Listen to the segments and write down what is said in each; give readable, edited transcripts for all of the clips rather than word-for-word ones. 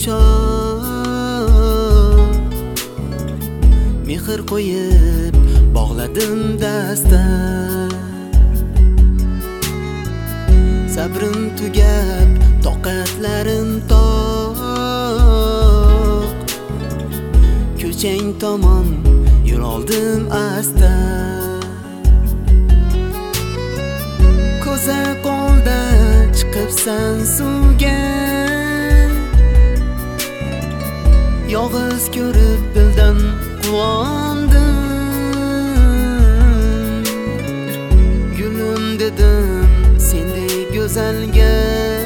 quchoq, mehr qo'yib bog'ladim dasta. Sabrim tugab, toqatlarim toq, ko'chang tomon yo'l oldim asta. Ko'za qo'lda chiqibsan suvga, yolg'iz ko'rib dildan quvondim. Gulim dedim sendek go'zalga,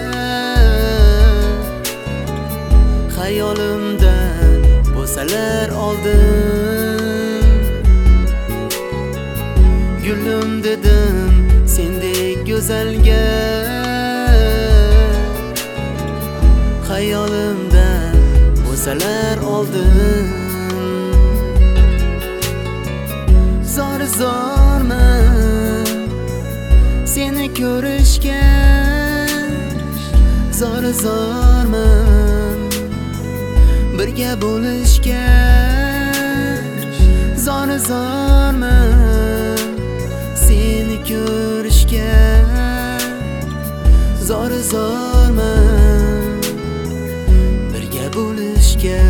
xayolimda bo'salar oldim. Gulim dedim sendek go'zalga, xayolimda bo'salar oldim. Zor-zorman seni ko'rishga, zor-zorman birga bo'lishga, zor-zorman seni ko'rishga, zor-zorman birga bo'lishga.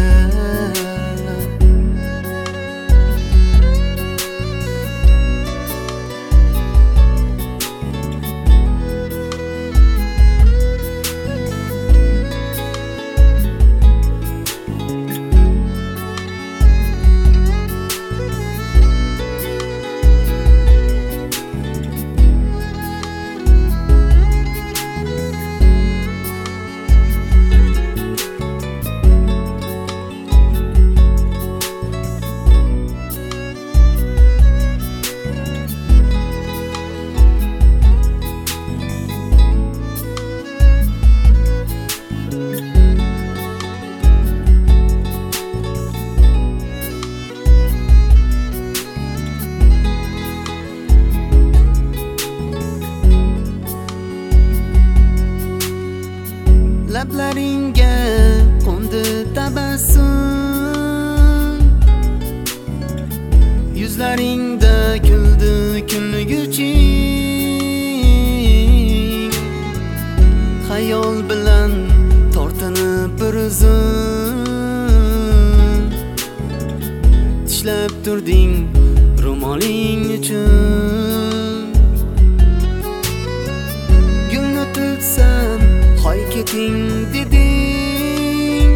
Lablaringga qo'ndi tabassum, yuzlaringda kuldi kunguching. Xayol bilan tortinib bir uzun, tishlab turding ro'moling uchun. Gulni tutsam hoy keting deding,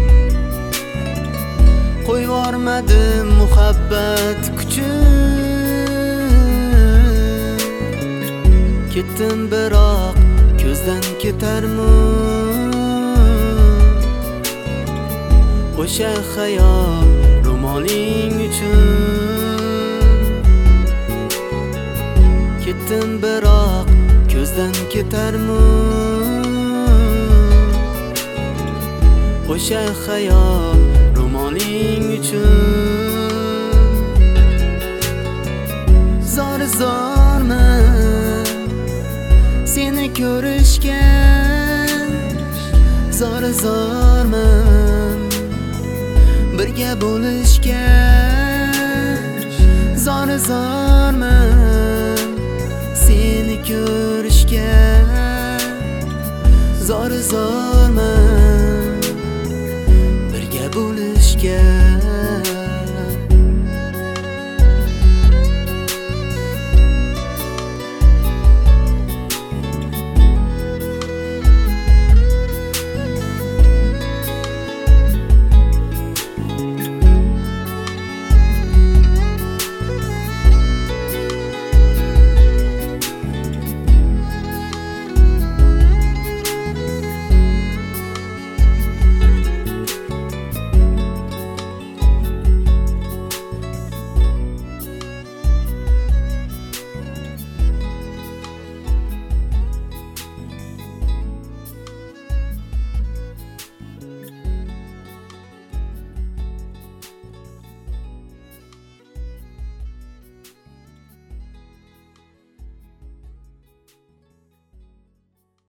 qo'yvormadi muhabbat kuchim. Ketdim biroq ko'zdan ketarmi o'sha xayol ro'moling uchun. Ketdim biroq ko'zdan ketarmi o'sha xayol ro'moling uchun. Zor-zorman seni ko'rishga, zor-zorman birga bo'lishga, zor-zorman seni ko'rishga, zor-zorman